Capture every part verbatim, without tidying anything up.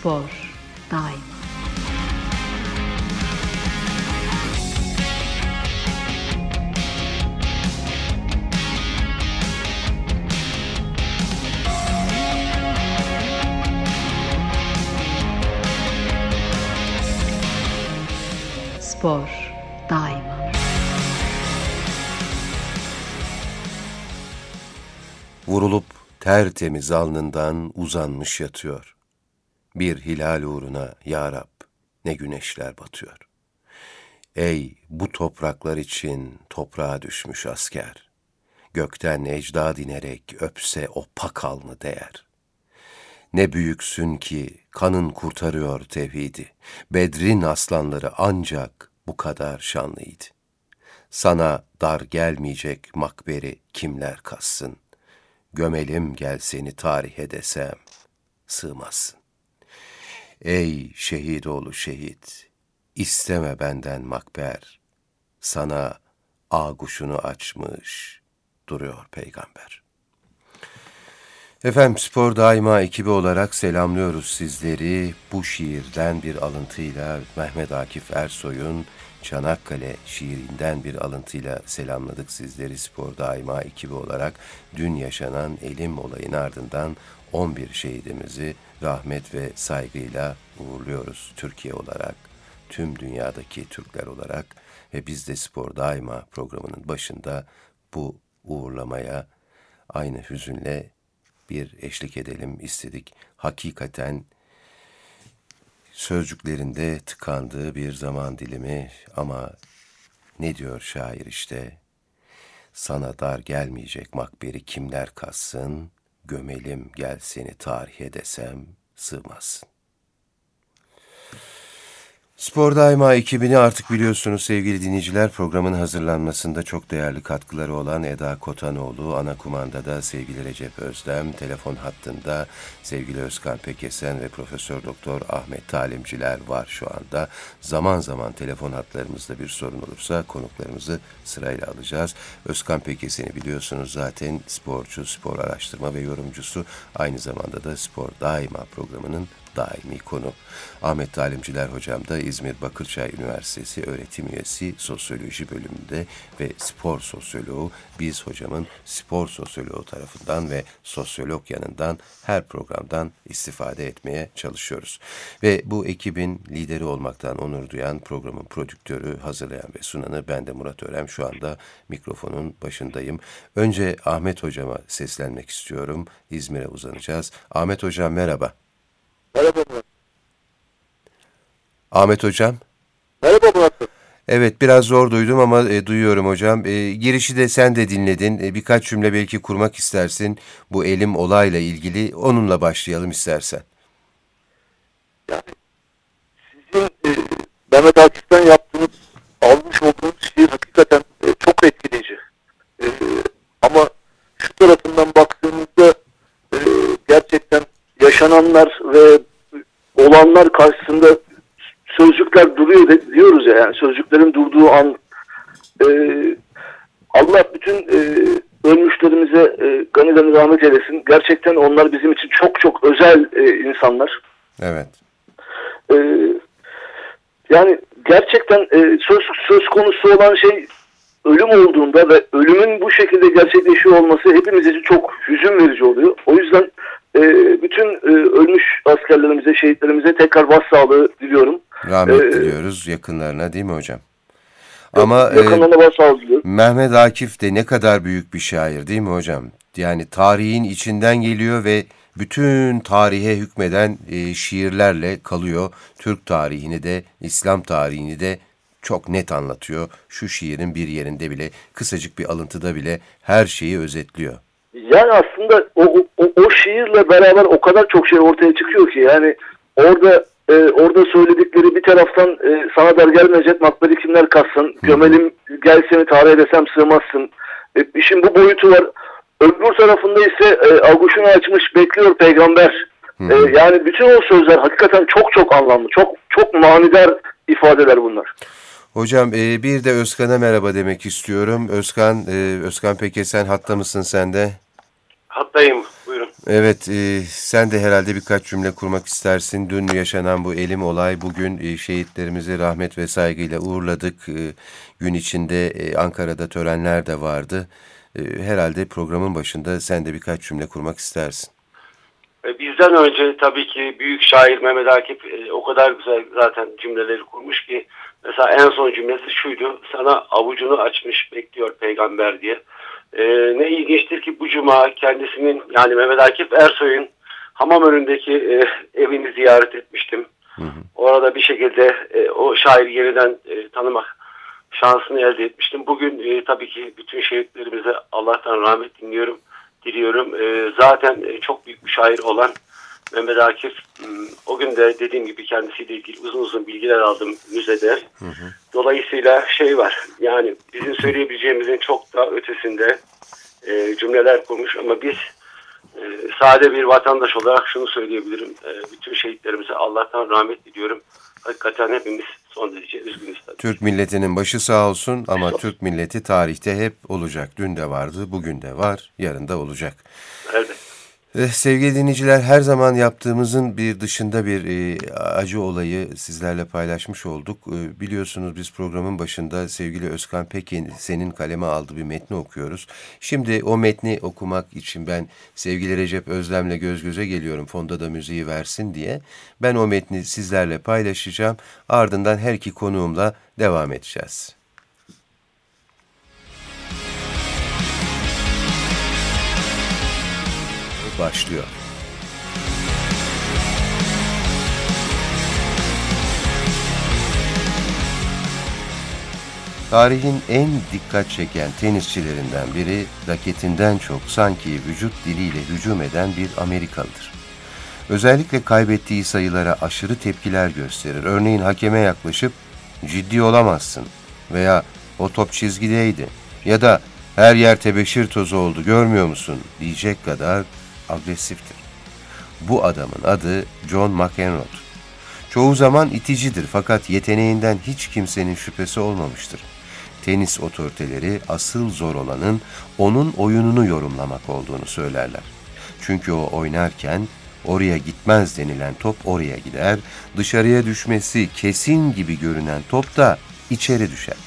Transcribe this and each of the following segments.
Spor daima. Spor daima. Vurulup tertemiz alnından uzanmış yatıyor. Bir hilal uğruna ya Rab ne güneşler batıyor. Ey bu topraklar için toprağa düşmüş asker, gökten ecdad inerek öpse o pak alnı değer. Ne büyüksün ki kanın kurtarıyor tevhidi, Bedrin aslanları ancak bu kadar şanlıydı. Sana dar gelmeyecek makberi kimler kassın, gömelim gel seni tarihe desem sığmazsın. Ey şehit oğlu şehit, isteme benden makber, sana ağuşunu açmış duruyor peygamber. Efendim Spor Daima ekibi olarak selamlıyoruz sizleri. Bu şiirden bir alıntıyla Mehmet Akif Ersoy'un Çanakkale şiirinden bir alıntıyla selamladık sizleri Spor Daima ekibi olarak. Dün yaşanan elim olayın ardından on bir şehidimizi rahmet ve saygıyla uğurluyoruz Türkiye olarak, tüm dünyadaki Türkler olarak ve biz de Spor Daima programının başında bu uğurlamaya aynı hüzünle bir eşlik edelim istedik. Hakikaten sözcüklerinde tıkandığı bir zaman dilimi ama ne diyor şair işte? Sana dar gelmeyecek makberi kimler kassın, gömelim gel seni tarihe desem sığmazsın. Spor Daima ekibini artık biliyorsunuz sevgili dinleyiciler, programın hazırlanmasında çok değerli katkıları olan Eda Kotanoğlu, ana kumandada sevgili Recep Özdem, telefon hattında sevgili Özkan Pekesen ve Profesör Doktor Ahmet Talimciler var şu anda. Zaman zaman telefon hatlarımızda bir sorun olursa konuklarımızı sırayla alacağız. Özkan Pekesen'i biliyorsunuz zaten sporcu, spor araştırma ve yorumcusu, aynı zamanda da Spor Daima programının daimi konu. Ahmet Talimciler hocam da İzmir Bakırçay Üniversitesi öğretim üyesi sosyoloji bölümünde ve spor sosyoloğu. Biz hocamın spor sosyoloğu tarafından ve sosyolog yanından her programdan istifade etmeye çalışıyoruz. Ve bu ekibin lideri olmaktan onur duyan programın prodüktörü, hazırlayan ve sunanı ben de Murat Örem. Şu anda mikrofonun başındayım. Önce Ahmet hocama seslenmek istiyorum. İzmir'e uzanacağız. Ahmet hocam merhaba. Merhaba Murat. Ahmet hocam. Merhaba Murat. Evet, biraz zor duydum ama e, duyuyorum hocam. E, girişi de sen de dinledin. E, birkaç cümle belki kurmak istersin. Bu elim olayla ilgili onunla başlayalım istersen. Yani sizin e, Mehmet Akif'ten yaptığınız, almış olduğunuz şiir hakikaten e, çok etkileyici. E, ama şu tarafından baktığımızda e, gerçekten yaşananlar ve olanlar karşısında sözcükler duruyor de, diyoruz ya, yani sözcüklerin durduğu an e, Allah bütün e, ölmüşlerimize e, gani gani rahmet eylesin. Gerçekten onlar bizim için çok çok özel e, insanlar. Evet. E, yani gerçekten e, söz, söz konusu olan şey ölüm olduğunda ve ölümün bu şekilde gerçekleşiyor olması hepimiz için çok hüzün verici oluyor. O yüzden e, bütün e, ölmüş askerlerimize, şehitlerimize tekrar başsağlığı diliyorum. Rahmet ee, diliyoruz yakınlarına, değil mi hocam? Ama yakınlarına başsağlığı diliyorum. Mehmet Akif de ne kadar büyük bir şair, değil mi hocam? Yani tarihin içinden geliyor ve bütün tarihe hükmeden e, şiirlerle kalıyor. Türk tarihini de, İslam tarihini de çok net anlatıyor. Şu şiirin bir yerinde bile, kısacık bir alıntıda bile her şeyi özetliyor. Yani aslında o, o, o şiirle beraber o kadar çok şey ortaya çıkıyor ki, yani orada e, orada söyledikleri bir taraftan e, sana dar gelmeyecek makberi kimler kassın, gömelim gel seni tarihe desem sığmazsın. E, işin bu boyutu var. Öbür tarafında ise e, aguşunu açmış bekliyor peygamber. E, yani bütün o sözler hakikaten çok çok anlamlı, çok çok manidar ifadeler bunlar. Hocam e, bir de Özkan'a merhaba demek istiyorum. Özkan, e, Özkan Pekesen hatta mısın sen de? Hattayım, buyurun. Evet, e, sen de herhalde birkaç cümle kurmak istersin. Dün yaşanan bu elim olay, bugün e, şehitlerimizi rahmet ve saygıyla uğurladık. E, gün içinde e, Ankara'da törenler de vardı. E, herhalde programın başında sen de birkaç cümle kurmak istersin. E, Bizden önce tabii ki büyük şair Mehmet Akif e, o kadar güzel zaten cümleleri kurmuş ki mesela en son cümlesi şuydu: sana avucunu açmış bekliyor peygamber diye. E, ne ilginçtir ki bu cuma kendisinin, yani Mehmet Akif Ersoy'un hamam önündeki e, evini ziyaret etmiştim. Hı hı. Orada bir şekilde e, o şairi yeniden e, tanımak şansını elde etmiştim. Bugün e, tabii ki bütün şehitlerimize Allah'tan rahmet diliyorum. diliyorum. E, zaten e, çok büyük bir şair olan Mehmet Akif, o gün de dediğim gibi kendisiyle ilgili uzun uzun bilgiler aldım müzede. Hı hı. Dolayısıyla şey var, yani bizim söyleyebileceğimizin çok daha ötesinde e, cümleler kurmuş ama biz e, sade bir vatandaş olarak şunu söyleyebilirim: e, bütün şehitlerimize Allah'tan rahmet diliyorum. Hakikaten hepimiz son derece üzgünüz tabii. Türk milletinin başı sağ olsun ama Türk milleti tarihte hep olacak. Dün de vardı, bugün de var, yarın da olacak. Evet. Eh, sevgili dinleyiciler, her zaman yaptığımızın bir dışında bir e, acı olayı sizlerle paylaşmış olduk. E, biliyorsunuz biz programın başında sevgili Özkan Pekin senin kaleme aldığı bir metni okuyoruz. Şimdi o metni okumak için ben sevgili Recep Özlem'le göz göze geliyorum, fonda da müziği versin diye. Ben o metni sizlerle paylaşacağım, ardından her iki konuğumla devam edeceğiz. Başlıyor. Tarihin en dikkat çeken tenisçilerinden biri, raketinden çok sanki vücut diliyle hücum eden bir Amerikalıdır. Özellikle kaybettiği sayılara aşırı tepkiler gösterir. Örneğin hakeme yaklaşıp "ciddi olamazsın" veya "o top çizgideydi" ya da "her yer tebeşir tozu oldu, görmüyor musun" diyecek kadar agresiftir. Bu adamın adı John McEnroe. Çoğu zaman iticidir fakat yeteneğinden hiç kimsenin şüphesi olmamıştır. Tenis otoriteleri asıl zor olanın onun oyununu yorumlamak olduğunu söylerler. Çünkü o oynarken oraya gitmez denilen top oraya gider, dışarıya düşmesi kesin gibi görünen top da içeri düşer.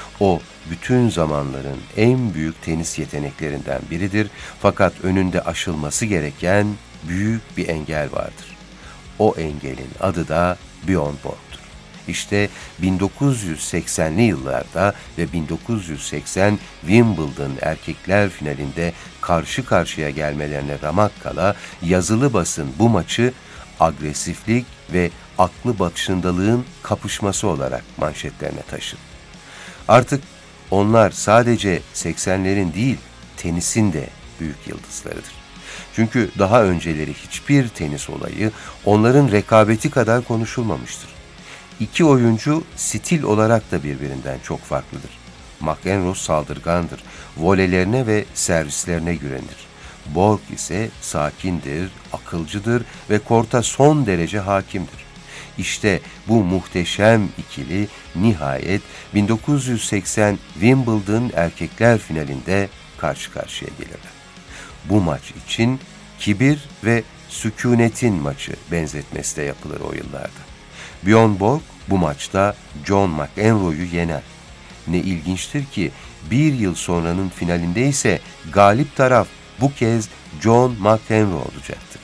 O bütün zamanların en büyük tenis yeteneklerinden biridir fakat önünde aşılması gereken büyük bir engel vardır. O engelin adı da Bjorn Borg'tur. İşte bin dokuz yüz seksenli yıllarda ve bin dokuz yüz seksen Wimbledon erkekler finalinde karşı karşıya gelmelerine ramak kala yazılı basın bu maçı agresiflik ve aklı başındalığın kapışması olarak manşetlerine taşır. Artık onlar sadece seksenlerin değil, tenisin de büyük yıldızlarıdır. Çünkü daha önceleri hiçbir tenis olayı onların rekabeti kadar konuşulmamıştır. İki oyuncu stil olarak da birbirinden çok farklıdır. McEnroe saldırgandır, voleylerine ve servislerine güvenir. Borg ise sakindir, akılcıdır ve korta son derece hakimdir. İşte bu muhteşem ikili nihayet bin dokuz yüz seksen Wimbledon erkekler finalinde karşı karşıya gelirler. Bu maç için kibir ve sükunetin maçı benzetmesi de yapılır o yıllarda. Bjorn Borg bu maçta John McEnroe'yu yener. Ne ilginçtir ki bir yıl sonranın finalinde ise galip taraf bu kez John McEnroe olacaktır.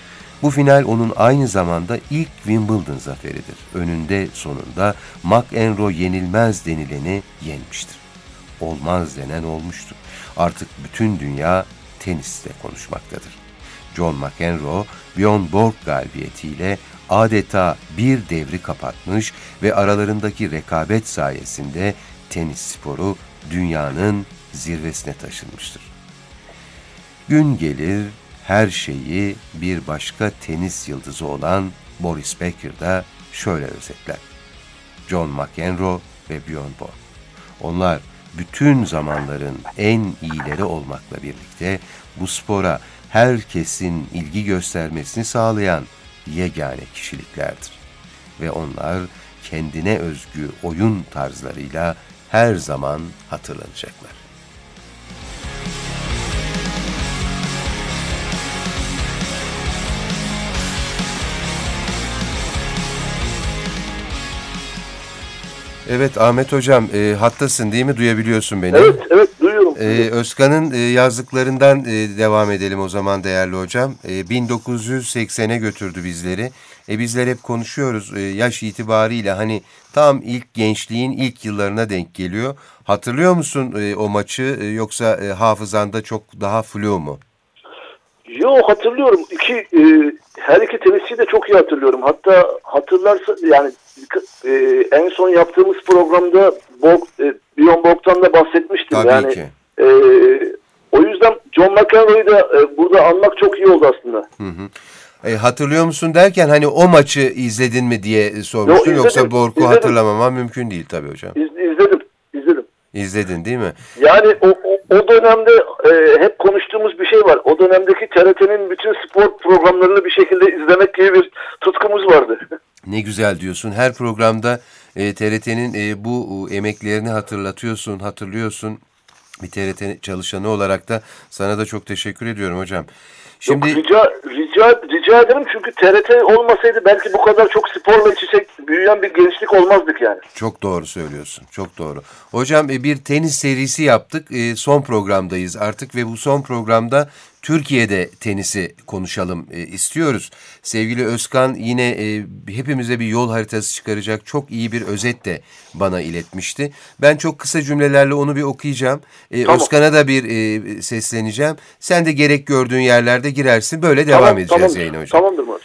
Bu final onun aynı zamanda ilk Wimbledon zaferidir. Önünde sonunda McEnroe yenilmez denileni yenmiştir. Olmaz denen olmuştur. Artık bütün dünya teniste konuşmaktadır. John McEnroe, Bjorn Borg galibiyetiyle adeta bir devri kapatmış ve aralarındaki rekabet sayesinde tenis sporu dünyanın zirvesine taşınmıştır. Gün gelir, her şeyi bir başka tenis yıldızı olan Boris Becker da şöyle özetler: John McEnroe ve Bjorn Borg. Onlar bütün zamanların en iyileri olmakla birlikte bu spora herkesin ilgi göstermesini sağlayan yegane kişiliklerdir. Ve onlar kendine özgü oyun tarzlarıyla her zaman hatırlanacaklar. Evet Ahmet Hocam, e, hattasın değil mi? Duyabiliyorsun beni. Evet, evet duyuyorum. E, Özkan'ın e, yazdıklarından e, devam edelim o zaman değerli hocam. E, bin dokuz yüz seksene götürdü bizleri. E, bizler hep konuşuyoruz e, yaş itibariyle, hani tam ilk gençliğin ilk yıllarına denk geliyor. Hatırlıyor musun e, o maçı e, yoksa e, hafızanda çok daha flu mu? Yok, hatırlıyorum. İki, e, her iki tenisçiyi de çok iyi hatırlıyorum. Hatta hatırlarsa yani e, en son yaptığımız programda Borg, e, Björn Borg'tan da bahsetmiştim. Tabii yani, ki. E, o yüzden John McEnroe'yu da e, burada anmak çok iyi oldu aslında. Hı hı. E, hatırlıyor musun derken hani o maçı izledin mi diye sormuştun. Yo, izledim, yoksa Borg'u izledim. hatırlamamam mümkün değil tabii hocam. İz, izledim, izledim. İzledin değil mi? Yani o, o, o dönemde e, hep konuştuğumuz bir şey var. O dönemdeki T R T'nin bütün spor programlarını bir şekilde izlemek gibi bir tutkumuz vardı. Ne güzel diyorsun. Her programda e, T R T'nin e, bu e, emeklerini hatırlatıyorsun, hatırlıyorsun. Bir T R T çalışanı olarak da sana da çok teşekkür ediyorum hocam. Şimdi Yok, rica, rica, rica ederim çünkü T R T olmasaydı belki bu kadar çok sporla iç içe büyüyen bir gençlik olmazdık yani. çok doğru söylüyorsun. Çok doğru. Hocam e, bir tenis serisi yaptık. E, son programdayız artık ve bu son programda Türkiye'de tenisi konuşalım e, istiyoruz. Sevgili Özkan yine e, hepimize bir yol haritası çıkaracak çok iyi bir özet de bana iletmişti. Ben çok kısa cümlelerle onu bir okuyacağım. E, Tamam. Özkan'a da bir e, sesleneceğim. Sen de gerek gördüğün yerlerde girersin. Böyle devam Tamam, edeceğiz tamamdır, yayına hocam. Tamamdır mı hocam?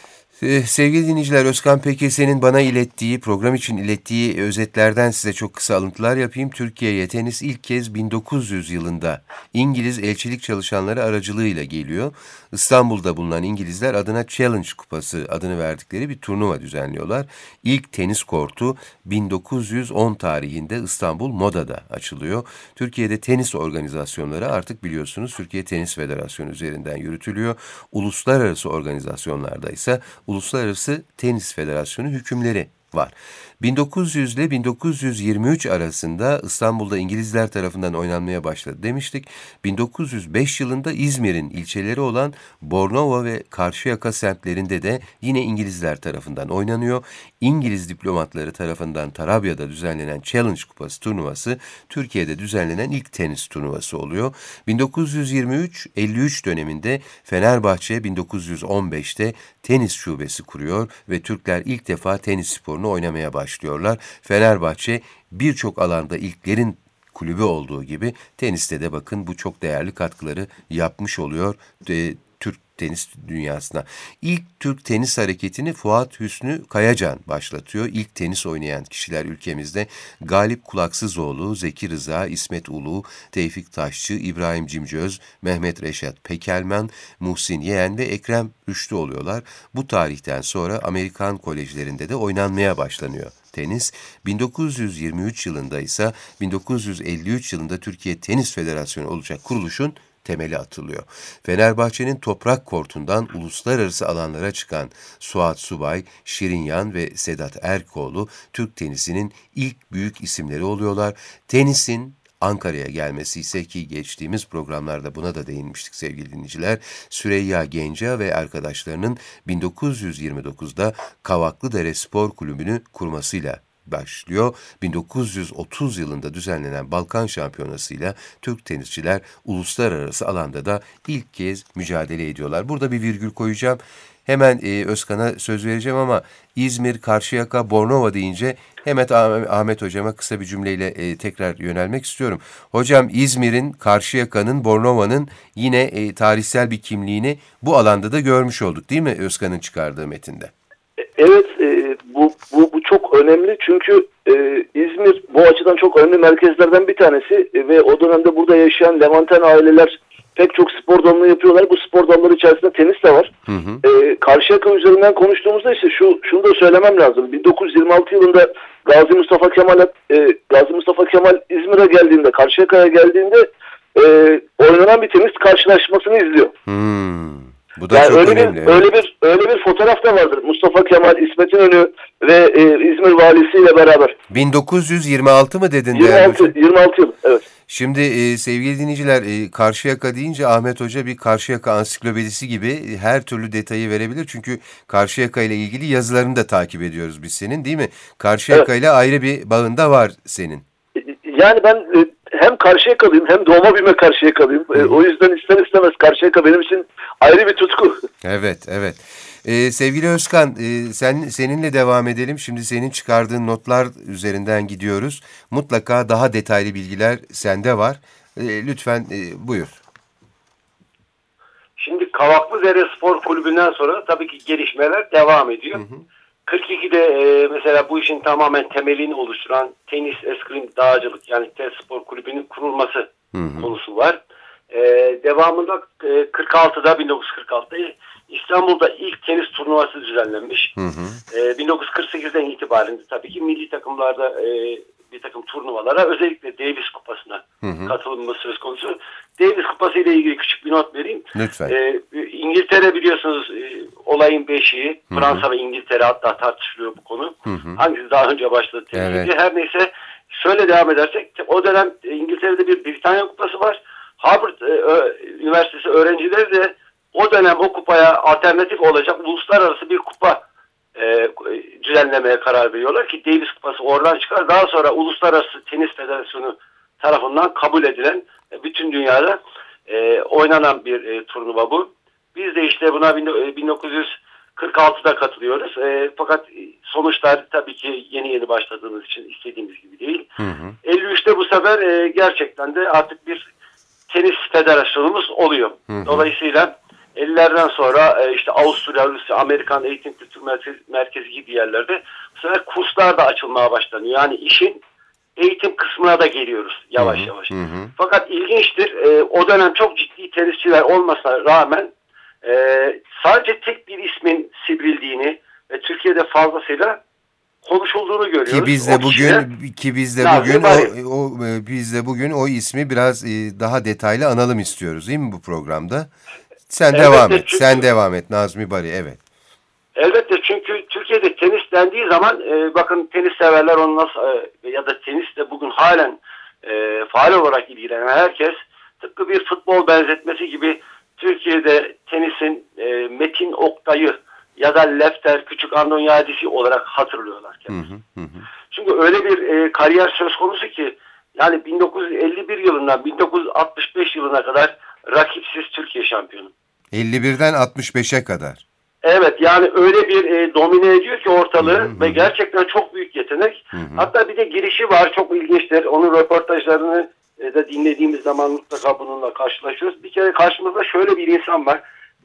Ee, Sevgili dinleyiciler, Özkan Pekese'nin bana ilettiği, program için ilettiği özetlerden size çok kısa alıntılar yapayım. Türkiye'ye tenis ilk kez bin dokuz yüz yılında İngiliz elçilik çalışanları aracılığıyla geliyor. İstanbul'da bulunan İngilizler adına Challenge Kupası adını verdikleri bir turnuva düzenliyorlar. İlk tenis kortu bin dokuz yüz on tarihinde İstanbul Moda'da açılıyor. Türkiye'de tenis organizasyonları artık biliyorsunuz Türkiye Tenis Federasyonu üzerinden yürütülüyor. Uluslararası organizasyonlarda ise Uluslararası Tenis Federasyonu hükümleri var. bin dokuz yüz ile bin dokuz yüz yirmi üç arasında İstanbul'da İngilizler tarafından oynanmaya başladı demiştik. bin dokuz yüz beş yılında İzmir'in ilçeleri olan Bornova ve Karşıyaka semtlerinde de yine İngilizler tarafından oynanıyor. İngiliz diplomatları tarafından Tarabya'da düzenlenen Challenge Kupası turnuvası Türkiye'de düzenlenen ilk tenis turnuvası oluyor. bin dokuz yüz yirmi üç elli üç döneminde Fenerbahçe bin dokuz yüz on beşte tenis şubesi kuruyor ve Türkler ilk defa tenis sporunu oynamaya başlıyorlar. Fenerbahçe birçok alanda ilklerin kulübü olduğu gibi teniste de bakın bu çok değerli katkıları yapmış oluyor e, Türk tenis dünyasına. İlk Türk tenis hareketini Fuat Hüsnü Kayacan başlatıyor. İlk tenis oynayan kişiler ülkemizde Galip Kulaksızoğlu, Zeki Rıza, İsmet Ulu, Tevfik Taşçı, İbrahim Cimcöz, Mehmet Reşat Pekelman, Muhsin Yeğen ve Ekrem Rüştü oluyorlar. Bu tarihten sonra Amerikan kolejlerinde de oynanmaya başlanıyor tenis. bin dokuz yüz yirmi üç yılında ise bin dokuz yüz elli üç yılında Türkiye Tenis Federasyonu olacak kuruluşun temeli atılıyor. Fenerbahçe'nin toprak kortundan uluslararası alanlara çıkan Suat Subay, Şirinyan ve Sedat Erkoğlu Türk tenisinin ilk büyük isimleri oluyorlar. Tenisin Ankara'ya gelmesi ise ki geçtiğimiz programlarda buna da değinmiştik sevgili dinleyiciler. Süreyya Genca ve arkadaşlarının bin dokuz yüz yirmi dokuzda Kavaklıdere Spor Kulübü'nü kurmasıyla başlıyor. bin dokuz yüz otuz yılında düzenlenen Balkan Şampiyonası'yla Türk tenisçiler uluslararası alanda da ilk kez mücadele ediyorlar. Burada bir virgül koyacağım. Hemen e, Özkan'a söz vereceğim ama İzmir, Karşıyaka, Bornova deyince hemen Ahmet Hocam'a kısa bir cümleyle e, tekrar yönelmek istiyorum. Hocam İzmir'in, Karşıyaka'nın, Bornova'nın yine e, tarihsel bir kimliğini bu alanda da görmüş olduk değil mi Özkan'ın çıkardığı metinde? Evet, e, bu, bu, bu çok önemli çünkü e, İzmir bu açıdan çok önemli merkezlerden bir tanesi e, ve o dönemde burada yaşayan Levanten aileler pek çok spor dalını yapıyorlar. Bu spor dalları içerisinde tenis de var. Hı hı. E, Karşıyaka üzerinden konuştuğumuzda ise şu şunu da söylemem lazım. bin dokuz yüz yirmi altı yılında Gazi Mustafa Kemal e, Gazi Mustafa Kemal İzmir'e geldiğinde, Karşıyaka'ya geldiğinde e, oynanan bir tenis karşılaşmasını izliyor. Hmm. Bu da yani çok öyle önemli. Bir, evet. öyle bir öyle bir fotoğraf da vardır. Mustafa Kemal, İsmet İnönü ve e, İzmir valisiyle beraber. bin dokuz yüz yirmi altı mı dedin? yirmi altı, yirmi altı yıl, evet. Şimdi e, sevgili dinleyiciler, e, Karşıyaka deyince Ahmet Hoca bir Karşıyaka ansiklopedisi gibi e, her türlü detayı verebilir. Çünkü Karşıyaka ile ilgili yazılarını da takip ediyoruz biz senin, değil mi? Karşıyaka ile ayrı bir bağın da var senin. Yani ben e, hem Karşıyakalıyım hem doğma büyüme Karşıyakalıyım. E, o yüzden ister istemez Karşıyaka benim için ayrı bir tutku. Evet, evet. Ee, sevgili Özkan, e, sen seninle devam edelim. Şimdi senin çıkardığın notlar üzerinden gidiyoruz. Mutlaka daha detaylı bilgiler sende var. E, lütfen e, buyur. Şimdi Kavaklıdere Spor Kulübü'nden sonra tabii ki gelişmeler devam ediyor. Hı hı. kırk ikide e, mesela bu işin tamamen temelini oluşturan tenis, eskrim, dağcılık yani T Spor Kulübü'nün kurulması hı hı. konusu var. E, devamında e, kırk altıda bin dokuz yüz kırk altıda İstanbul'da ilk tenis turnuvası düzenlenmiş. Hı hı. E, bin dokuz yüz kırk sekizden itibaren de tabii ki milli takımlarda e, bir takım turnuvalara özellikle Davis Kupası'na hı hı. katılımı söz konusu. Davis Kupası ile ilgili küçük bir not vereyim. Lütfen. E, İngiltere biliyorsunuz e, olayın beşiği. Hı hı. Fransa ve İngiltere hatta tartışılıyor bu konu. Hı hı. Hangisi daha önce başladı? Evet. Her neyse şöyle devam edersek o dönem İngiltere'de bir Britanya Kupası var. Harvard e, Üniversitesi öğrencileri de o dönem o kupaya alternatif olacak uluslararası bir kupa e, düzenlemeye karar veriyorlar ki Davis Kupası oradan çıkar. Daha sonra Uluslararası Tenis Federasyonu tarafından kabul edilen e, bütün dünyada e, oynanan bir e, turnuva bu. Biz de işte buna bin dokuz yüz kırk altıda katılıyoruz. E, fakat sonuçlar tabii ki yeni yeni başladığımız için istediğimiz gibi değil. Hı hı. elli üçte bu sefer e, gerçekten de artık bir tenis federasyonumuz oluyor. Hı hı. Dolayısıyla ellilerden sonra e, işte Avusturya, Rusya, Amerikan Eğitim Kültür Merkezi, Merkezi gibi yerlerde bu sefer kurslar da açılmaya başlanıyor. Yani işin eğitim kısmına da geliyoruz yavaş hı hı. yavaş. Hı hı. Fakat ilginçtir e, o dönem çok ciddi tenisçiler olmasına rağmen e, sadece tek bir ismin sivrildiğini ve Türkiye'de fazlasıyla konuşulduğunu görüyoruz. Ki biz de o bugün kişide, ki biz de bugün o, o biz de bugün o ismi biraz e, daha detaylı analım istiyoruz değil mi bu programda? Sen elbette devam et. Çünkü, sen devam et Nazmi Bari. Evet. Elbette çünkü Türkiye'de tenis dendiği zaman e, bakın tenis severler onu nasıl e, ya da tenisle bugün halen e, faal olarak ilgilenen herkes tıpkı bir futbol benzetmesi gibi Türkiye'de tenisin e, Metin Oktay'ı ya da Lefter Küçük Andonyadis'i olarak hatırlıyorlar kendisi. Hı hı hı. Çünkü öyle bir e, kariyer söz konusu ki yani bin dokuz yüz elli bir yılından bin dokuz yüz altmış beş yılına kadar rakipsiz Türkiye şampiyonu. elli birden altmış beşe kadar. Evet yani öyle bir e, domine ediyor ki ortalığı hı hı. ve gerçekten çok büyük yetenek. Hı hı. Hatta bir de girişi var çok ilginçtir. Onun röportajlarını e, da dinlediğimiz zaman mutlaka bununla karşılaşıyoruz. Bir kere karşımızda şöyle bir insan var.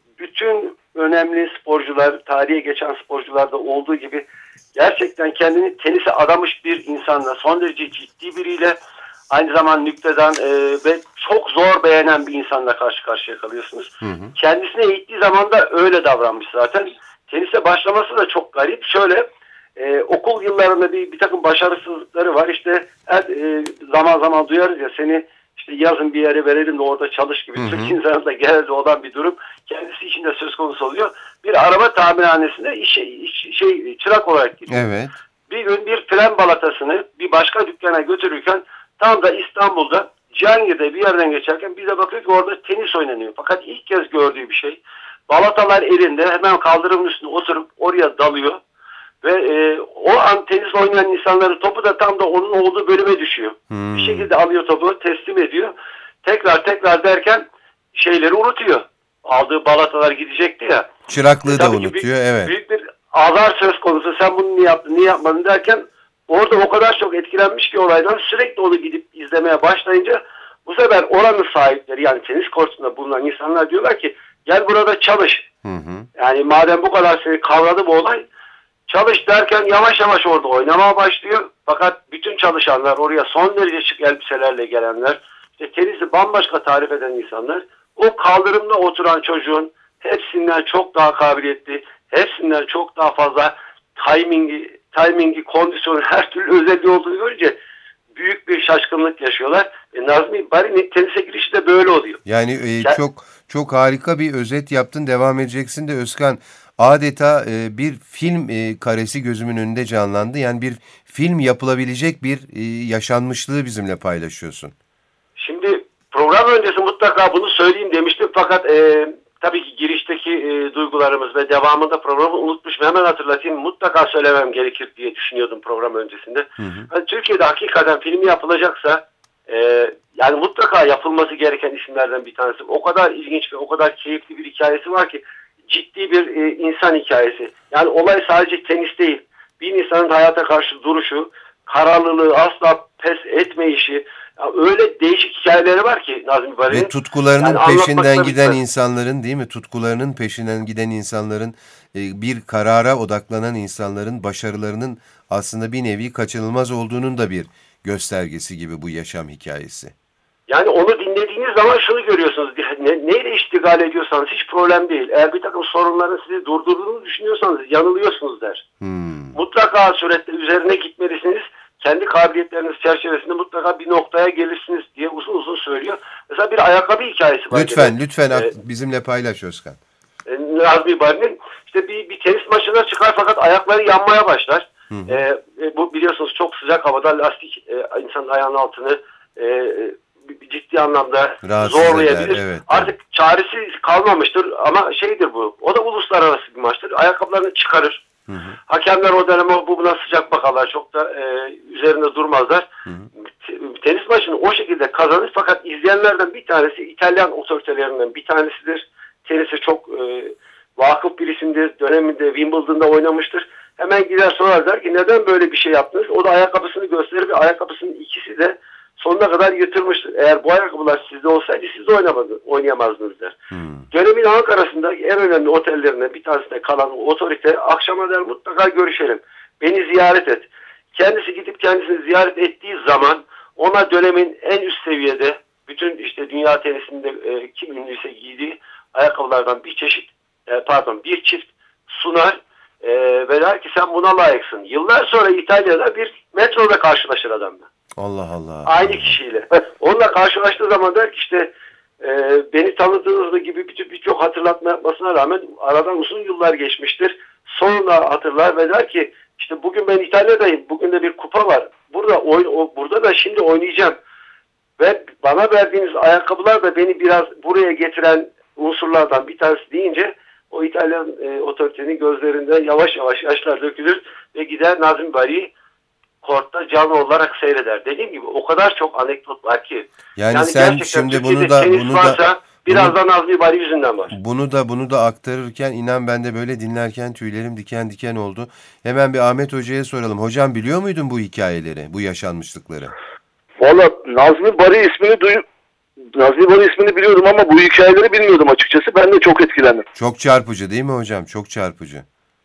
Bütün önemli sporcular, tarihe geçen sporcularda olduğu gibi gerçekten kendini tenise adamış bir insanla, son derece ciddi biriyle aynı zamanda nükteden e, ve çok zor beğenen bir insanla karşı karşıya kalıyorsunuz. Hı hı. Kendisine eğittiği zaman da öyle davranmış zaten. Tenise başlaması da çok garip. Şöyle e, okul yıllarında bir, bir takım başarısızlıkları var. İşte her, e, zaman zaman duyarız ya seni işte yazın bir yere verelim de orada çalış gibi. Türk insanında genelde olan bir durum. Kendisi için de söz konusu oluyor. Bir araba tamirhanesinde iş, iş, şey çırak olarak gidiyor. Evet. Bir gün bir fren balatasını bir başka dükkana götürürken tam da İstanbul'da Cihangir'de bir yerden geçerken bize bakıyor ki orada tenis oynanıyor. Fakat ilk kez gördüğü bir şey. Balatalar elinde hemen kaldırımın üstüne oturup oraya dalıyor. Ve e, o an tenis oynayan insanların topu da tam da onun olduğu bölüme düşüyor. Hmm. Bir şekilde alıyor topu, teslim ediyor. Tekrar tekrar derken şeyleri unutuyor. Aldığı balatalar gidecekti ya. Çıraklığı e, da unutuyor, büyük, evet. Büyük bir azar söz konusu. Sen bunu niye yaptın, niye yapmadın derken orada o kadar çok etkilenmiş ki olaydan sürekli onu gidip izlemeye başlayınca bu sefer oranın sahipleri yani tenis kortunda bulunan insanlar diyorlar ki gel burada çalış. Hı hı. Yani madem bu kadar seni kavradı bu olay çalış derken yavaş yavaş orada oynamaya başlıyor. Fakat bütün çalışanlar oraya son derece şık elbiselerle gelenler işte tenisi bambaşka tarif eden insanlar o kaldırımda oturan çocuğun hepsinden çok daha kabiliyetli, hepsinden çok daha fazla timingi, timingi, kondisyonu her türlü özelliği olduğunu görünce büyük bir şaşkınlık yaşıyorlar. E, Nazmi Bari'nin tenise girişi de böyle oluyor. Yani e, yani, çok çok harika bir özet yaptın. Devam edeceksin de Özkan. Adeta e, bir film e, karesi gözümün önünde canlandı. Yani bir film yapılabilecek bir e, yaşanmışlığı bizimle paylaşıyorsun. program öncesi mutlaka bunu söyleyeyim demiştim. Fakat e, tabii ki girişteki e, duygularımız ve devamında programı unutmuşum. Hemen hatırlatayım. Mutlaka söylemem gerekir diye düşünüyordum program öncesinde. Hı hı. Yani Türkiye'de hakikaten film yapılacaksa e, yani mutlaka yapılması gereken isimlerden bir tanesi. O kadar ilginç ve o kadar keyifli bir hikayesi var ki ciddi bir e, insan hikayesi. Yani olay sadece tenis değil. Bir insanın hayata karşı duruşu, kararlılığı, asla pes etmeyişi, ya öyle değişik hikayeleri var ki Nazmi Bari'nin. Ve tutkularının yani peşinden giden bitmez. insanların, değil mi? Tutkularının peşinden giden insanların, bir karara odaklanan insanların başarılarının aslında bir nevi kaçınılmaz olduğunun da bir göstergesi gibi bu yaşam hikayesi. Yani onu dinlediğiniz zaman şunu görüyorsunuz. Ne, neyle iştigal ediyorsanız hiç problem değil. Eğer bir takım sorunların sizi durdurduğunu düşünüyorsanız yanılıyorsunuz der. Hmm. Mutlaka surette üzerine gitmelisiniz. Kendi kabiliyetleriniz çerçevesinde mutlaka bir noktaya gelirsiniz diye uzun uzun söylüyor. Mesela bir ayakkabı hikayesi var. Lütfen, gene. lütfen ee, bizimle paylaş Özkan. E, Nazmi Bari'nin işte bir, bir tenis maçına çıkar fakat ayakları yanmaya başlar. Hı hı. E, e, bu biliyorsunuz çok sıcak havada lastik e, insanın ayağının altını e, ciddi anlamda rahatsız zorlayabilir. Eder, evet, Artık evet. çaresi kalmamıştır ama şeydir bu. O da uluslararası bir maçtır. Ayakkabılarını çıkarır. Hı hı. Hakemler o dönem buna sıcak bakarlar. Çok da e, üzerinde durmazlar. Hı hı. Tenis maçını o şekilde kazanır fakat izleyenlerden bir tanesi İtalyan otoritelerinden bir tanesidir. Tenise çok e, vakıf bir isimdir. Döneminde Wimbledon'da oynamıştır. Hemen gider sorar der ki neden böyle bir şey yaptınız? O da ayakkabısını gösterir ve ayakkabısının ikisi de sonuna kadar yırtılmıştır. Eğer bu ayakkabılar sizde olsaydı siz de oynayamazdınız der. Hmm. Dönemin Ankara'sında en önemli otellerinden bir tanesinde kalan otorite akşama der mutlaka görüşelim. Beni ziyaret et. Kendisi gidip kendisini ziyaret ettiği zaman ona dönemin en üst seviyede bütün işte dünya tenisinde e, kim ünlüyse giydiği ayakkabılardan bir çeşit e, pardon bir çift sunar e, ve der ki sen buna layıksın. Yıllar sonra İtalya'da bir metroda karşılaşır adamla. Allah Allah. Aynı kişiyle. Onunla karşılaştığı zaman der ki işte e, beni tanıdığınız gibi birçok bir hatırlatma yapmasına rağmen aradan uzun yıllar geçmiştir. Sonra hatırlar ve der ki işte bugün ben İtalya'dayım. Bugün de bir kupa var. Burada oyn o, burada da şimdi oynayacağım. Ve bana verdiğiniz ayakkabılar da beni biraz buraya getiren unsurlardan bir tanesi deyince o İtalyan e, otoritenin gözlerinde yavaş yavaş yaşlar dökülür ve gider Nazmi Bari'yi kortta canlı olarak seyreder. Dediğim gibi o kadar çok anekdot var ki. Yani, yani sen şimdi bunu da bunu varsa, da biraz bunu, da Nazmi Bari yüzünden var. Bunu da bunu da aktarırken inan ben de böyle dinlerken tüylerim diken diken oldu. Hemen bir Ahmet Hoca'ya soralım. Hocam biliyor muydun bu hikayeleri, bu yaşanmışlıkları? Valla Nazmi Bari ismini duy Nazmi Bari ismini biliyordum ama bu hikayeleri bilmiyordum açıkçası. Ben de çok etkilendim. Çok çarpıcı değil mi hocam? Çok çarpıcı.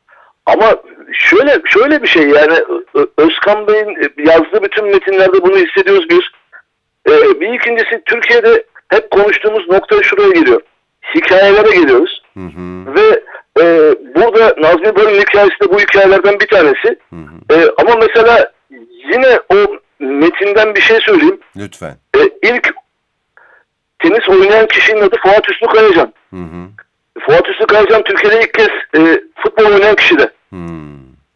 Ama şöyle şöyle bir şey yani Özkan Bey'in yazdığı bütün metinlerde bunu hissediyoruz bir. Ee, bir ikincisi Türkiye'de hep konuştuğumuz nokta şuraya geliyor. Hikayelere geliyoruz. Hı hı. Ve e, burada Nazmi Bari'nin hikayesi de bu hikayelerden bir tanesi. Hı hı. E, ama mesela yine o metinden bir şey söyleyeyim. Lütfen. E, ilk tenis oynayan kişinin adı Fuat Hüsnü Kayacan. Hı hı. Fuat Hüsnü Kayacan Türkiye'de ilk kez e, futbol oynayan kişi de. Hmm.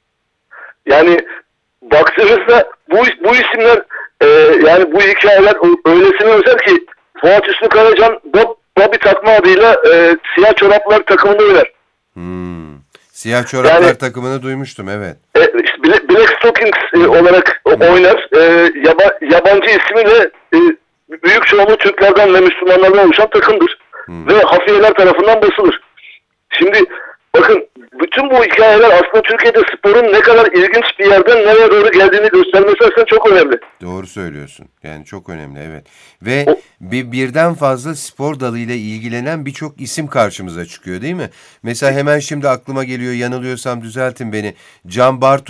Yani baktığınızda bu bu isimler e, yani bu hikayeler öylesine özel ki Fuat Hüsnü Kayacan Bobby takma adıyla e, siyah çoraplar takımında oynar. Hmm. Siyah çoraplar yani, takımını duymuştum evet. E, işte Black Stockings e, olarak hmm. oynar. E, yaba, yabancı ismiyle e, büyük çoğunluğu Türklerden ve Müslümanlardan oluşan takımdır. Hmm. Ve hafiyeler tarafından basılır. Şimdi bakın bütün bu hikayeler aslında Türkiye'de sporun ne kadar ilginç bir yerden nereye doğru geldiğini göstermesi aslında çok önemli. Doğru söylüyorsun. Yani çok önemli evet. Ve o, bir birden fazla spor dalıyla ilgilenen birçok isim karşımıza çıkıyor değil mi? Mesela hemen şimdi aklıma geliyor yanılıyorsam düzeltin beni. Can Bartu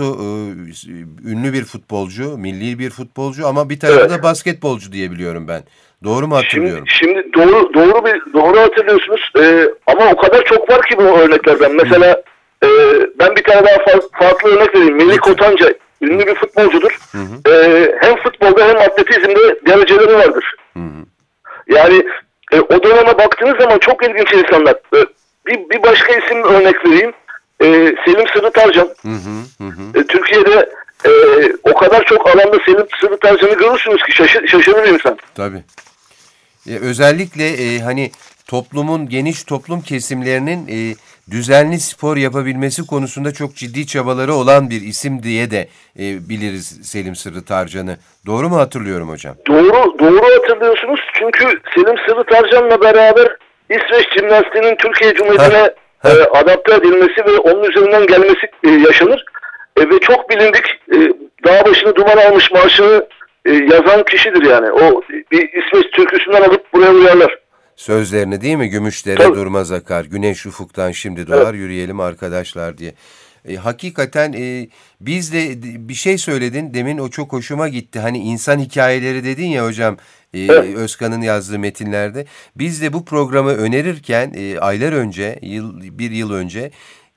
ünlü bir futbolcu, milli bir futbolcu ama bir tarafı evet. da basketbolcu diye biliyorum ben. Doğru mu hatırlıyorum? Şimdi, şimdi doğru doğru bir doğru hatırlıyorsunuz ee, ama o kadar çok var ki bu örneklerden. Mesela e, ben bir tane daha fa- farklı örnek vereyim. Melih Kotanca ünlü bir futbolcudur. Hı hı. Ee, hem futbolda hem atletizmde dereceleri vardır. Hı hı. Yani e, o döneme baktığınız zaman çok ilginç insanlar. E, bir, bir başka isim örnek vereyim. E, Selim Sırrıtarcan. Hı hı hı. E, Türkiye'de e, o kadar çok alanda Selim Sırrıtarcan'ı görürsünüz ki şaşır, şaşırır insan. Tabii. E, özellikle e, hani toplumun, geniş toplum kesimlerinin e, düzenli spor yapabilmesi konusunda çok ciddi çabaları olan bir isim diye de e, biliriz Selim Sırrı Tarcan'ı. Doğru mu hatırlıyorum hocam? Doğru, doğru hatırlıyorsunuz. Çünkü Selim Sırrı Tarcan'la beraber İsveç jimnastiğinin Türkiye Cumhuriyeti'ne e, adapte edilmesi ve onun üzerinden gelmesi e, yaşanır. E, ve çok bilindik e, dağ başını duman almış marşını e, yazan kişidir yani. O bir İsveç türküsünden alıp buraya uyarlar. Sözlerini değil mi? Gümüşdere Tabii. durmaz akar, güneş ufuktan şimdi doğar, evet. Yürüyelim arkadaşlar diye. E, hakikaten e, biz de bir şey söyledin demin, o çok hoşuma gitti. Hani insan hikayeleri dedin ya hocam, e, evet. Özkan'ın yazdığı metinlerde. Biz de bu programı önerirken e, aylar önce, yıl, bir yıl önce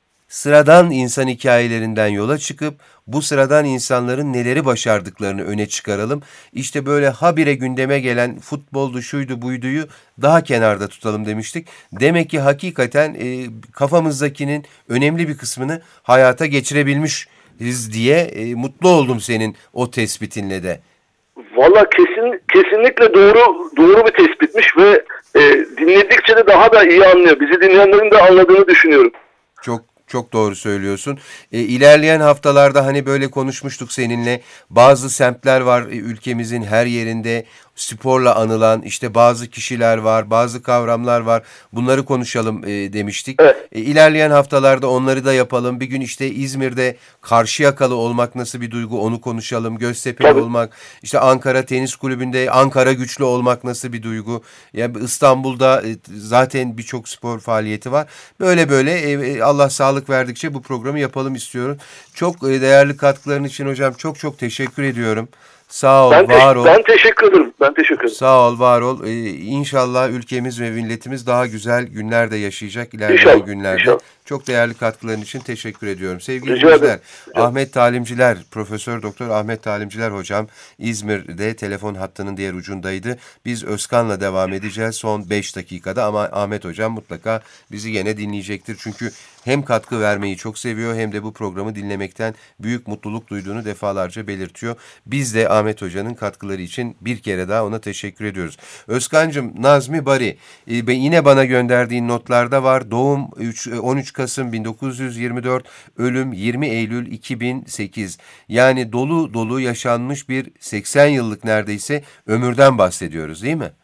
sıradan insan hikayelerinden yola çıkıp bu sıradan insanların neleri başardıklarını öne çıkaralım. İşte böyle habire gündeme gelen futboldu, şuydu, buyduyu daha kenarda tutalım demiştik. Demek ki hakikaten e, kafamızdakinin önemli bir kısmını hayata geçirebilmişiz diye e, mutlu oldum senin o tespitinle de. Valla kesin, kesinlikle doğru doğru bir tespitmiş ve e, dinledikçe de daha da iyi anlıyor. Bizi dinleyenlerin de anladığını düşünüyorum. Çok Çok doğru söylüyorsun. E, ilerleyen haftalarda hani böyle konuşmuştuk seninle. Bazı semtler var e, ülkemizin her yerinde sporla anılan, işte bazı kişiler var, bazı kavramlar var. Bunları konuşalım e, demiştik. Evet. E, ilerleyen haftalarda onları da yapalım. Bir gün işte İzmir'de Karşıyakalı olmak nasıl bir duygu, onu konuşalım. Göztepe'li Tabii. olmak, işte Ankara Tenis Kulübü'nde Ankara güçlü olmak nasıl bir duygu. Yani İstanbul'da e, zaten birçok spor faaliyeti var. Böyle böyle e, Allah sağlık verdikçe bu programı yapalım istiyorum. Çok e, değerli katkıların için hocam çok çok teşekkür ediyorum. Sağ ol, ben var te- ol. Ben teşekkür ederim. Ben teşekkür ederim. Sağ ol, var ol. Ee, İnşallah ülkemiz ve milletimiz daha güzel günler de yaşayacak ilerleyen İnşallah, günlerde. inşallah. Çok değerli katkıların için teşekkür ediyorum. Sevgili Rica dinleyiciler, ederim. Ahmet Talimciler, Profesör Doktor Ahmet Talimciler hocam İzmir'de telefon hattının diğer ucundaydı. Biz Özkan'la devam edeceğiz son beş dakikada ama Ahmet hocam mutlaka bizi gene dinleyecektir. Çünkü hem katkı vermeyi çok seviyor hem de bu programı dinlemekten büyük mutluluk duyduğunu defalarca belirtiyor. Biz de Ahmet Hoca'nın katkıları için bir kere daha ona teşekkür ediyoruz. Özkan'cığım, Nazmi Bari, e, yine bana gönderdiğin notlarda var. Doğum on üç Kasım bin dokuz yüz yirmi dört, ölüm yirmi Eylül iki bin sekiz. Yani dolu dolu yaşanmış bir seksen yıllık neredeyse ömürden bahsediyoruz değil mi?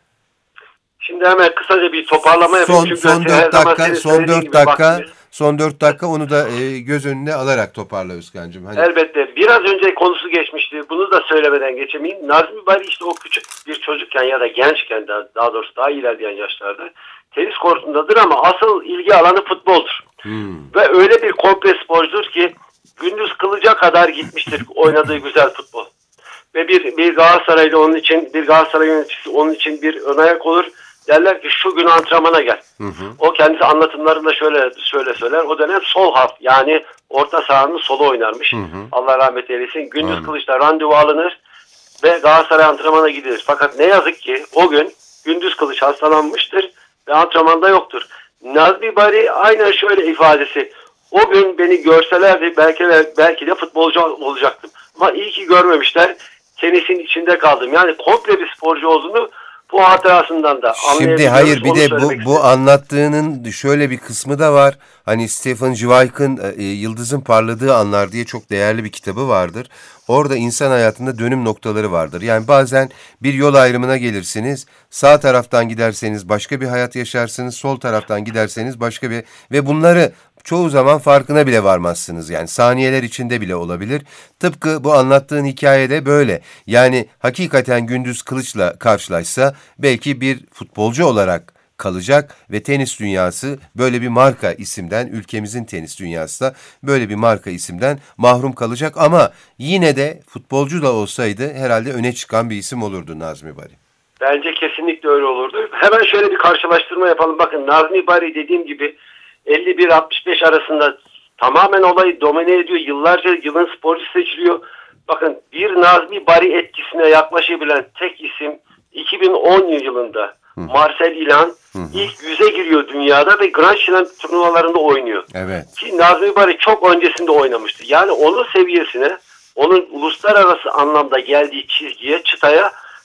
Şimdi hemen kısaca bir toparlama yapayım. Son, son dört dakika, son dört dakika, son dört dakika onu da e, göz önüne alarak toparla Özkan'cığım. Hani... Elbette. Biraz önce konusu geçmişti. Bunu da söylemeden geçemeyeyim. Nazmi Bari işte o küçük bir çocukken ya da gençken, daha, daha doğrusu daha ilerleyen yaşlarda tenis kortundadır ama asıl ilgi alanı futboldur. Hmm. Ve öyle bir komple sporcudur ki gündüz kılıca kadar gitmiştir oynadığı güzel futbol. Ve bir, bir Galatasaraylı onun için, bir Galatasaray yöneticisi onun için bir ön ayak olur. Derler ki şu gün antrenmana gel. Hı hı. O kendisi anlatımlarında şöyle şöyle söyler. O dönem sol half, yani orta sahanın solu oynarmış. Hı hı. Allah rahmet eylesin. Gündüz Hı. Kılıç'ta randevu alınır ve Galatasaray antrenmana gidilir. Fakat ne yazık ki o gün Gündüz Kılıç hastalanmıştır ve antrenmanda yoktur. Nazmi Bari aynen şöyle ifadesi. O gün beni görselerdi belki de, belki de futbolcu olacaktım. Ama iyi ki görmemişler. Tenisin içinde kaldım. Yani komple bir sporcu olduğunu bu hatırasından da anlayabiliyoruz. Şimdi hayır, bir de bu bu anlattığının şöyle bir kısmı da var. Hani Stefan Zweig'ın e, Yıldızın Parladığı Anlar diye çok değerli bir kitabı vardır. Orada insan hayatında dönüm noktaları vardır. Yani bazen bir yol ayrımına gelirsiniz. Sağ taraftan giderseniz başka bir hayat yaşarsınız. Sol taraftan giderseniz başka bir... Ve bunları çoğu zaman farkına bile varmazsınız. Yani saniyeler içinde bile olabilir. Tıpkı bu anlattığın hikayede böyle. Yani hakikaten Gündüz Kılıç'la karşılaşsa belki bir futbolcu olarak kalacak ve tenis dünyası böyle bir marka isimden, ülkemizin tenis dünyası da böyle bir marka isimden mahrum kalacak ama yine de futbolcu da olsaydı herhalde öne çıkan bir isim olurdu Nazmi Bari. Bence kesinlikle öyle olurdu. Hemen şöyle bir karşılaştırma yapalım. Bakın Nazmi Bari dediğim gibi elli bir altmış beş arasında tamamen olayı domine ediyor. Yıllarca yılın sporcusu seçiliyor. Bakın bir Nazmi Bari etkisine yaklaşabilen tek isim iki bin on yılında Hı. Marcel Ilan Hı hı. ilk yüze giriyor dünyada ve Grand Slam turnuvalarında oynuyor. Evet. Ki Nazmi Bari çok öncesinde oynamıştı. Yani onun seviyesine, onun uluslararası anlamda geldiği çizgiye, çıtaya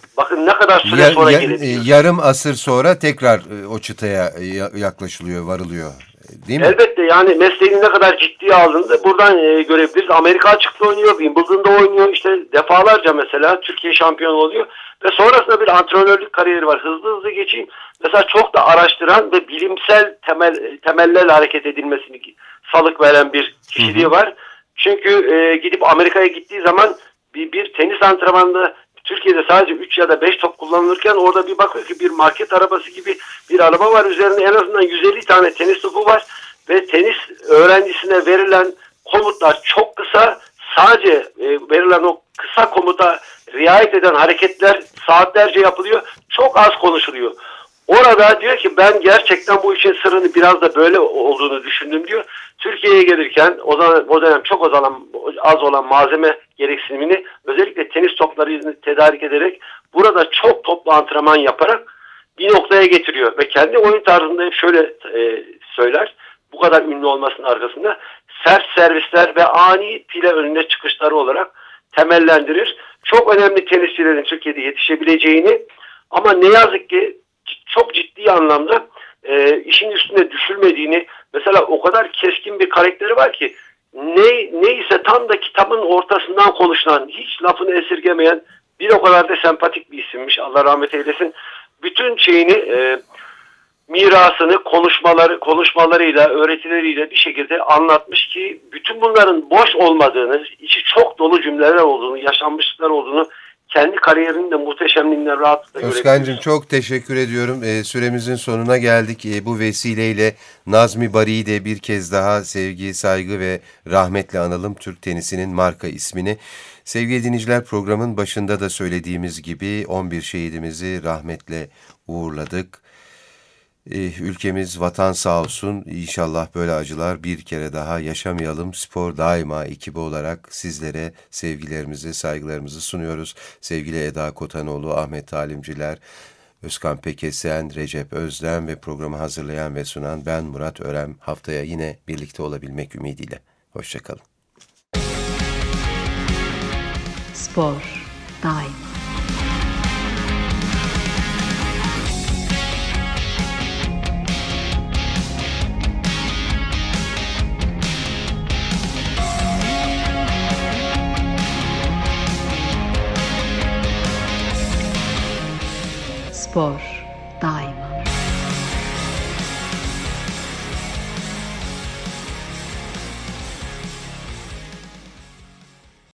Bakın ne kadar süre Ya- sonra ya- gelebiliyor. yarım asır sonra tekrar e, o çıtaya ya- yaklaşılıyor, varılıyor. Değil mi? Elbette yani mesleğini ne kadar ciddiye aldığını buradan e, görebiliriz. Amerika açıkta oynuyor, Wimbledon'da oynuyor. İşte defalarca mesela Türkiye şampiyonu oluyor. Ve sonrasında bir antrenörlük kariyeri var. Hızlı hızlı geçeyim. Mesela çok da araştıran ve bilimsel temel temellerle hareket edilmesini salık veren bir kişiliği var. Çünkü e, gidip Amerika'ya gittiği zaman bir, bir tenis antrenmanında Türkiye'de sadece üç ya da beş top kullanılırken orada bir bakıyor ki bir market arabası gibi bir araba var. Üzerinde en azından yüz elli tane tenis topu var. Ve tenis öğrencisine verilen komutlar çok kısa. Sadece e, verilen o kısa komuta riayet eden hareketler saatlerce yapılıyor. Çok az konuşuluyor. Orada diyor ki ben gerçekten bu işin sırrını biraz da böyle olduğunu düşündüm diyor. Türkiye'ye gelirken o zaman o dönem çok az olan, az olan malzeme gereksinimini özellikle tenis toplarını tedarik ederek burada çok toplu antrenman yaparak bir noktaya getiriyor. Ve kendi oyun tarzında hep şöyle e, söyler. Bu kadar ünlü olmasının arkasında sert servisler ve ani file önüne çıkışları olarak temellendirir. Çok önemli tenisçilerin Türkiye'de yetişebileceğini ama ne yazık ki çok ciddi anlamda e, işin üstüne düşülmediğini, mesela o kadar keskin bir karakteri var ki ne neyse tam da kitabın ortasından konuşulan, hiç lafını esirgemeyen bir o kadar da sempatik bir isimmiş. Allah rahmet eylesin. Bütün şeyini e, mirasını konuşmaları konuşmalarıyla, öğretileriyle bir şekilde anlatmış ki bütün bunların boş olmadığını, içi çok dolu cümleler olduğunu, yaşanmışlıklar olduğunu kendi kariyerinin de muhteşemliğinden rahatlıkla görebiliyoruz. Özkan'cığım çok teşekkür ediyorum. E, süremizin sonuna geldik. E, bu vesileyle Nazmi Bari'yi de bir kez daha sevgi, saygı ve rahmetle analım, Türk tenisinin marka ismini. Sevgili dinleyiciler, programın başında da söylediğimiz gibi on bir şehidimizi rahmetle uğurladık. Ülkemiz, vatan sağ olsun. İnşallah böyle acılar bir kere daha yaşamayalım. Spor Daima ekibi olarak sizlere sevgilerimizi, saygılarımızı sunuyoruz. Sevgili Eda Kotanoğlu, Ahmet Talimciler, Özkan Pekesen, Recep Özlem ve programı hazırlayan ve sunan ben Murat Örem. Haftaya yine birlikte olabilmek ümidiyle. Hoşçakalın. Spor Daima. Spor Daima.